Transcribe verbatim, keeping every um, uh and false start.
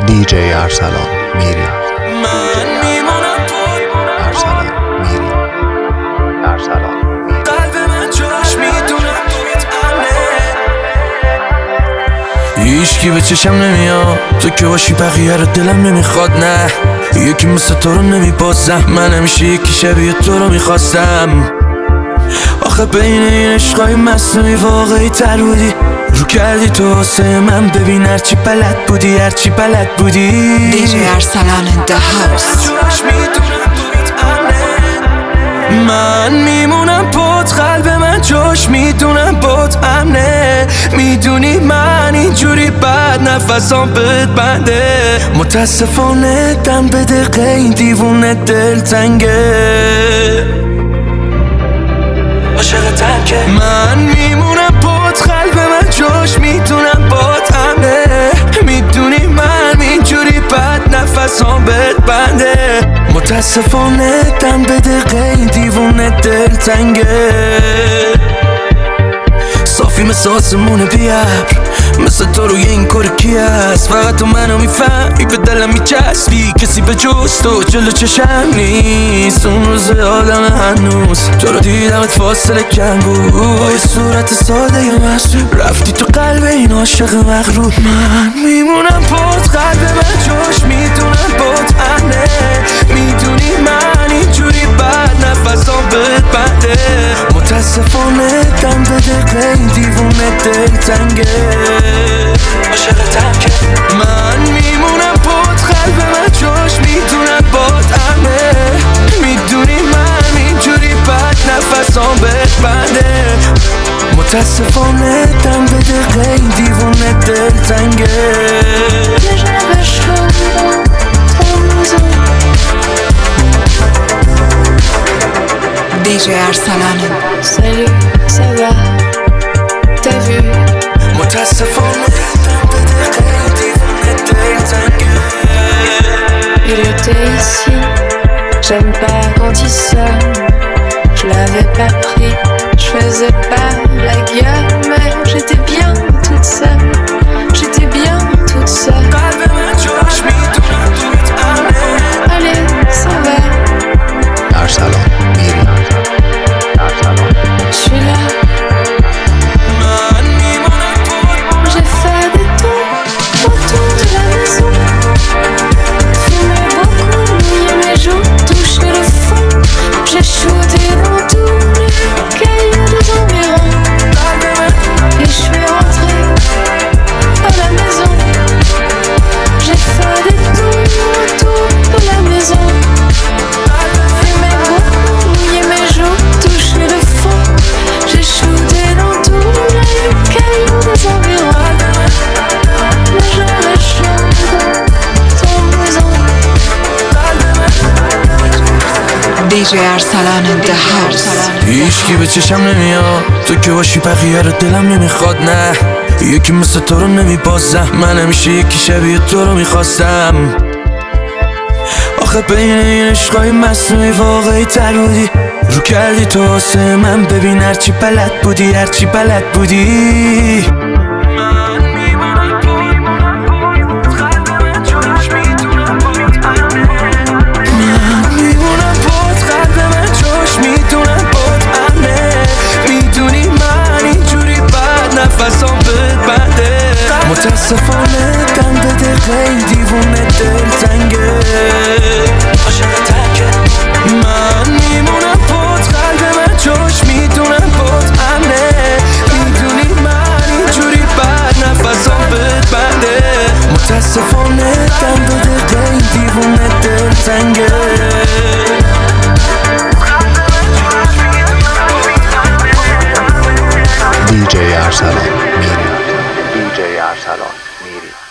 دی جی ارسلان میری. من میمونم ارسلان میری. ارسلان میری. قلب من جاش میدونم تویت امنه. هیچکی به چشم نمیاد تو که باشی، بقیه رو دلم نمیخواد. نه یکی مثل تو رو نمیبازم، من همیشه یکی شبیه تو رو میخواستم. آخه بین این عشقای مصنوعی واقعی تر بودی، رو کردی تو واسه من. ببین هرچی بلد بودی، هرچی بلد بودی. دی جی ارسلان in the house. من میمونم پات، قلب من جاش میدونم بات امنه. میدونی من اینجوری بد نفسام بهت بنده. متاسفانه دم به دقیقه این دیوونه دل تنگه، عاشق تنگه. من میمونم پات، قلب من جاش میدونم بات امنه. میدونی من اینجوری بد نفسام بهت بنده. متاسفانه دم به دقیقه این دیوونه دل تنگه. صافی مثل آسمون بیابر، مثل تو روی این کار کی هست؟ فقط تو منو میفهمی، به دلم میچسبی. کسی به جز تو جلو چشم نیست. اون روز آدم هنوز تو رو دیدمت فاصله کم بود. با یه صورت ساده ی مصروب رفتی تو قلب این عاشق مغرور. من میمونم پات، قلب من جاش میدونم بات امنه. میدونی من اینجوری بد نفسام بهت بنده. متاسفانه دم به دقیقه این دیوونه دل تنگه، عاشق تنگه. من میمونم پات، قلب من جاش میدونم بات امنه. میدونی من اینجوری بد نفسام بهت بنده. متاسفانه دم به دقیقه این دیوونه دل تنگه. دی جی ارسلان. Salut, ça va? T'as vu? متاسفانه دم به دقیقه این دیوونه دل تنگه. Il était ici, j'aime pas quand il sonne. Je l'avais pas pris, je faisais pas la gueule, mais j'étais bien toute seule. J'étais bien toute seule. قلب من جاش میدونم تویت امنه. Allez, ça va, ارسلان میری. ارسلان je suis là. من میمونم پات. J'ai fait des tours autour de la maison. Fumé beaucoup, mouillé mes joues, touché le fond. J'ai shooté dans tous les cailloux des environs. Et je suis rentrée à la maison. J'ai fait des tours autour de la maison. Fumé beaucoup, mouillé mes joues, touché le fond. J'ai shooté dans tous les cailloux des environs. Mais j'avais chaud dans ton maison. دی جی ارسلان in the house. هیچکی به چشم نمیاد تو که باشی، بقیه رو دلم نمیخواد. نه یکی مثل تو رو نمیبازم، من همیشه یکی شبیه تو رو میخواستم. آخه بین این عشقای مصنوعی واقعی تر بودی، رو کردی تو واسه من. ببین هرچی بلد بودی، هرچی بلد بودی. نفسام بهت بنده. متاسفانه دم به دقیقه این دیوونه دل تنگه، عاشق تنگه. من میمونم پات، قلب من جاش میدونم بات امنه. میدونی من اینجوری بد نفسام بهت بنده. متاسفانه دم